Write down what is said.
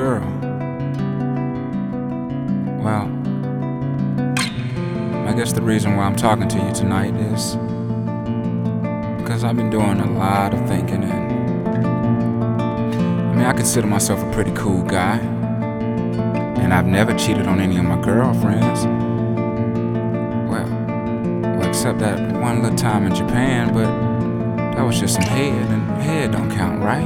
girl. Well, I guess the reason why I'm talking to you tonight is because I've been doing a lot of thinking, and I consider myself a pretty cool guy, and I've never cheated on any of my girlfriends. Well, except that one little time in Japan, but that was just some head, and head don't count, right?